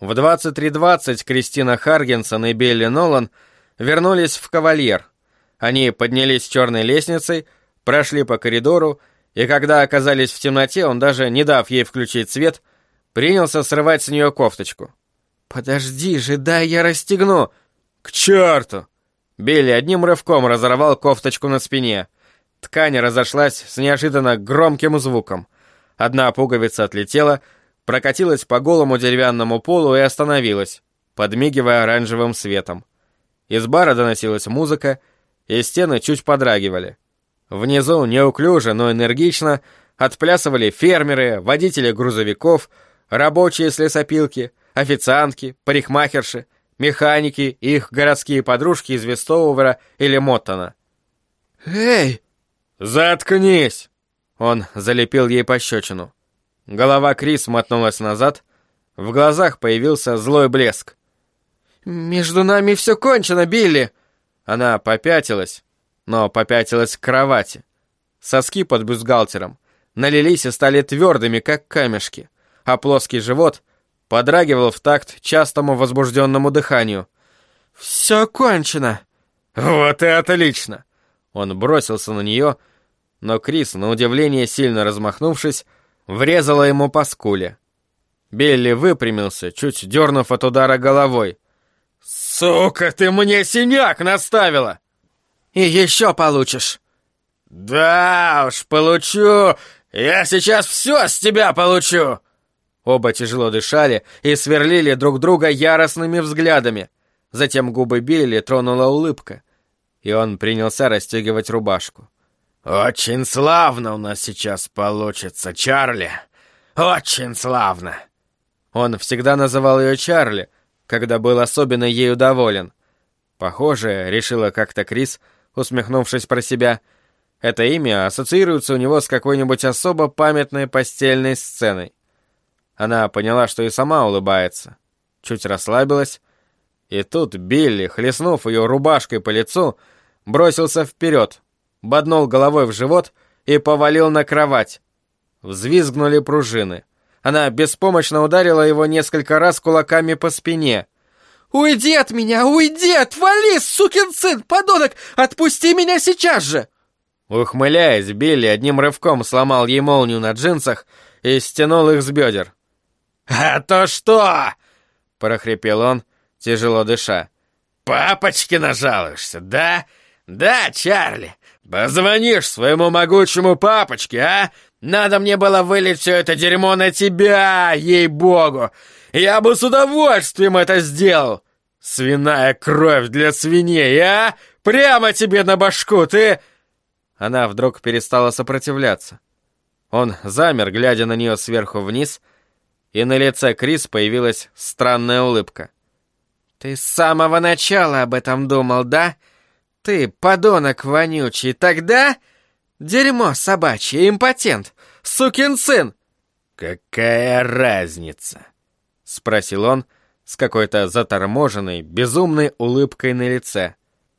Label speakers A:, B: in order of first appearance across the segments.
A: В 23:20 Кристина Харгинсон и Билли Нолан вернулись в «Кавальер». Они поднялись черной лестницей, прошли по коридору, и когда оказались в темноте, он, даже не дав ей включить свет, принялся срывать с нее кофточку. «Подожди же, дай я расстегну!» «К черту!» Билли одним рывком разорвал кофточку на спине. Ткань разошлась с неожиданно громким звуком. Одна пуговица отлетела, прокатилась по голому деревянному полу и остановилась, подмигивая оранжевым светом. Из бара доносилась музыка, и стены чуть подрагивали. Внизу неуклюже, но энергично отплясывали фермеры, водители грузовиков, рабочие с лесопилки, официантки, парикмахерши, механики и их городские подружки из Вестоувера или Моттона. «Эй!» «Заткнись!» Он залепил ей пощечину. Голова Крис мотнулась назад, в глазах появился злой блеск. «Между нами все кончено, Билли!» Она попятилась, но попятилась к кровати. Соски под бюстгальтером налились и стали твердыми, как камешки, а плоский живот подрагивал в такт частому возбужденному дыханию. «Все кончено!» «Вот и отлично!» Он бросился на нее, но Крис, на удивление сильно размахнувшись, врезала ему по скуле. Билли выпрямился, чуть дернув от удара головой. «Сука, ты мне синяк наставила!» «И еще получишь!» «Да уж, получу! Я сейчас все с тебя получу!» Оба тяжело дышали и сверлили друг друга яростными взглядами. Затем губы Билли тронула улыбка, и он принялся расстегивать рубашку. «Очень славно у нас сейчас получится, Чарли! Очень славно!» Он всегда называл ее Чарли, когда был особенно ею доволен. Похоже, решила как-то Крис, усмехнувшись про себя, это имя ассоциируется у него с какой-нибудь особо памятной постельной сценой. Она поняла, что и сама улыбается, чуть расслабилась, и тут Билли, хлестнув ее рубашкой по лицу, бросился вперед, боднул головой в живот и повалил на кровать. Взвизгнули пружины. Она беспомощно ударила его несколько раз кулаками по спине. «Уйди от меня! Уйди! Отвали, сукин сын! Подонок! Отпусти меня сейчас же!» Ухмыляясь, Билли одним рывком сломал ей молнию на джинсах и стянул их с бедер. «А то что?» — прохрипел он, тяжело дыша. «Папочке нажалуешься, да? Да, Чарли? Позвонишь своему могучему папочке, а? Надо мне было вылить все это дерьмо на тебя, ей-богу! Я бы с удовольствием это сделал! Свиная кровь для свиней, а? Прямо тебе на башку, ты...» Она вдруг перестала сопротивляться. Он замер, глядя на нее сверху вниз, и на лице Крис появилась странная улыбка. «Ты с самого начала об этом думал, да? Ты, подонок вонючий, тогда... Дерьмо собачье, импотент, сукин сын!» «Какая разница?» — спросил он с какой-то заторможенной, безумной улыбкой на лице.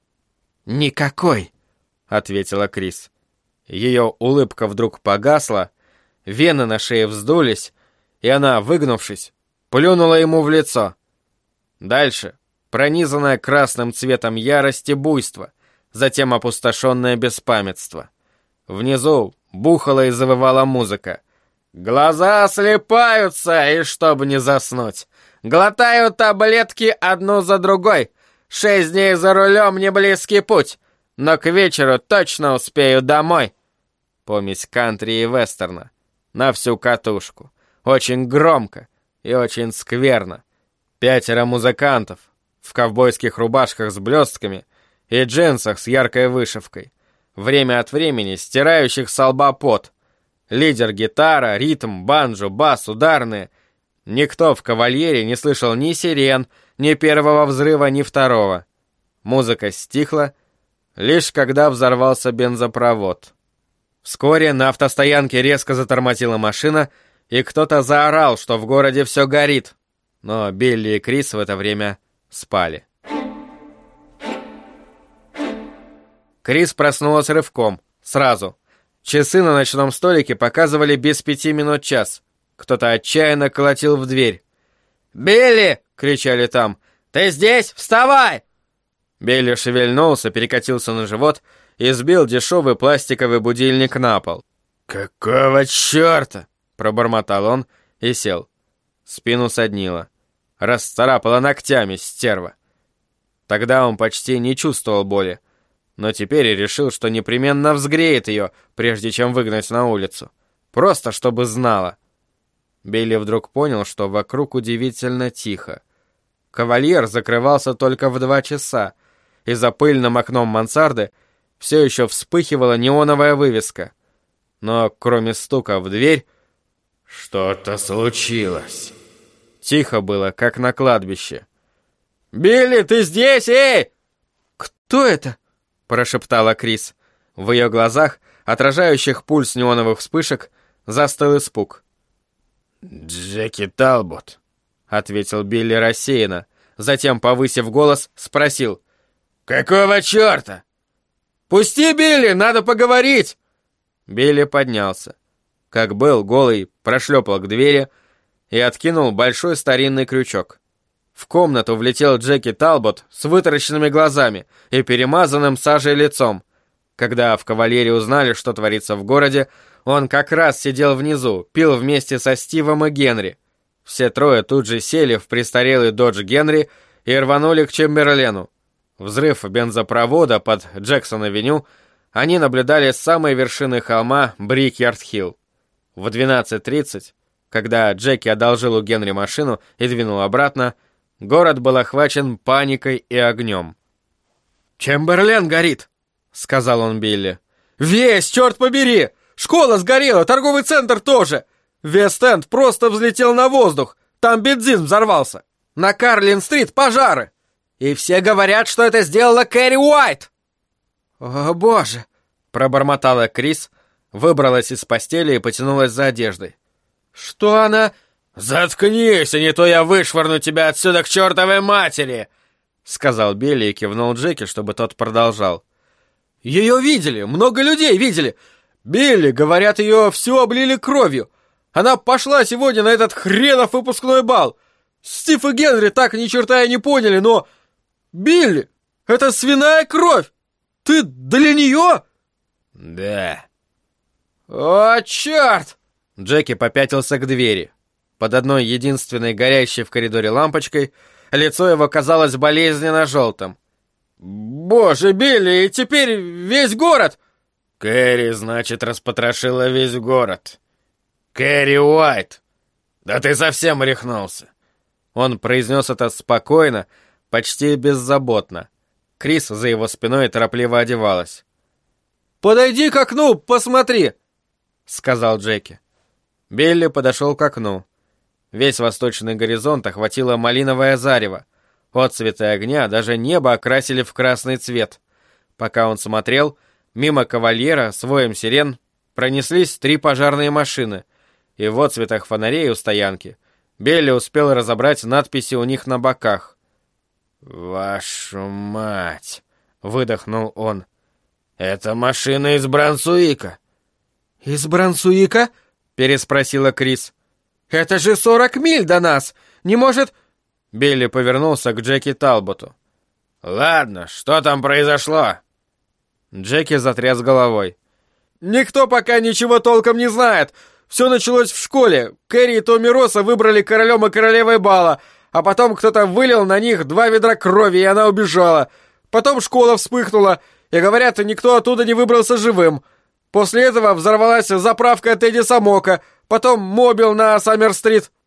A: «Никакой!» — ответила Крис. Ее улыбка вдруг погасла, вены на шее вздулись, и она, выгнувшись, плюнула ему в лицо. Дальше пронизанное красным цветом ярости буйство, затем опустошенное беспамятство. Внизу бухала и завывала музыка. «Глаза слепаются, и чтобы не заснуть. Глотаю таблетки одну за другой. 6 дней за рулем — не близкий путь, но к вечеру точно успею домой». Помесь кантри и вестерна. На всю катушку. Очень громко и очень скверно. 5 музыкантов в ковбойских рубашках с блестками и джинсах с яркой вышивкой, время от времени стирающих со лба пот. Лидер, гитара, ритм, банджо, бас, ударные. Никто в «Кавальере» не слышал ни сирен, ни первого взрыва, ни второго. Музыка стихла, лишь когда взорвался бензопровод. Вскоре на автостоянке резко затормозила машина, и кто-то заорал, что в городе все горит. Но Билли и Крис в это время спали. Крис проснулась рывком, сразу. Часы на ночном столике показывали без 5 минут час. Кто-то отчаянно колотил в дверь. «Билли!» — кричали там. «Ты здесь? Вставай!» Билли шевельнулся, перекатился на живот и сбил дешевый пластиковый будильник на пол. «Какого черта?» — пробормотал он и сел. Спину соднило. Расцарапала ногтями, стерва. Тогда он почти не чувствовал боли, но теперь решил, что непременно взгреет ее, прежде чем выгнать на улицу. Просто чтобы знала. Билли вдруг понял, что вокруг удивительно тихо. Кавальер закрывался только в 2 часа, и за пыльным окном мансарды все еще вспыхивала неоновая вывеска. Но кроме стука в дверь... Что-то случилось. Тихо было, как на кладбище. «Билли, ты здесь, эй!» «Кто это?» — прошептала Крис. В ее глазах, отражающих пульс неоновых вспышек, застыл испуг. «Джеки Талбот», — ответил Билли рассеянно, затем, повысив голос, спросил. «Какого черта?» «Пусти, Билли, надо поговорить!» Билли поднялся. Как был, голый, прошлепал к двери и откинул большой старинный крючок. В комнату влетел Джеки Талбот с вытаращенными глазами и перемазанным сажей лицом. Когда в кавалерии узнали, что творится в городе, он как раз сидел внизу, пил вместе со Стивом и Генри. Все трое тут же сели в престарелый Додж Генри и рванули к Чемберлену. Взрыв бензопровода под Джексон-авеню они наблюдали с самой вершины холма Брикьярд-Хилл. В 12:30, когда Джеки одолжил у Генри машину и двинул обратно, город был охвачен паникой и огнем. «Чемберлен горит!» — сказал он Билли. «Весь, черт побери! Школа сгорела, торговый центр тоже! Вест-Энд просто взлетел на воздух, там бензин взорвался! На Карлин-стрит пожары! И все говорят, что это сделала Кэрри Уайт!» «О, боже!» — пробормотала Крис, выбралась из постели и потянулась за одеждой. «Что она...» «Заткнись, а не то я вышвырну тебя отсюда к чертовой матери!» — сказал Билли и кивнул Джеки, чтобы тот продолжал. «Ее видели, много людей видели. Билли, говорят, ее всю облили кровью. Она пошла сегодня на этот хренов выпускной бал. Стив и Генри так ни черта и не поняли, но... Билли, это свиная кровь! Ты для нее?» «Да». «О, черт!» Джеки попятился к двери. Под одной единственной горящей в коридоре лампочкой лицо его казалось болезненно желтым. «Боже, Билли, и теперь весь город!» «Кэрри, значит, распотрошила весь город. Кэрри Уайт! Да ты совсем рехнулся!» Он произнес это спокойно, почти беззаботно. Крис за его спиной торопливо одевалась. «Подойди к окну, посмотри!» — сказал Джеки. Билли подошел к окну. Весь восточный горизонт охватило малиновое зарево. Отцветы огня даже небо окрасили в красный цвет. Пока он смотрел, мимо кавальера с воем сирен пронеслись 3 пожарные машины, и в отцветах фонарей у стоянки Билли успел разобрать надписи у них на боках. «Вашу мать!» — выдохнул он. «Это машина из Брансуика!» «Из Брансуика?» — переспросила Крис. «Это же 40 миль до нас! Не может...» Билли повернулся к Джеки Талботу. «Ладно, что там произошло?» Джеки затряс головой. «Никто пока ничего толком не знает. Все началось в школе. Кэрри и Томми Росса выбрали королем и королевой бала, а потом кто-то вылил на них 2 ведра крови, и она убежала. Потом школа вспыхнула, и, говорят, никто оттуда не выбрался живым. После этого взорвалась заправка Тедди Самока, потом мобил на Саммер-стрит».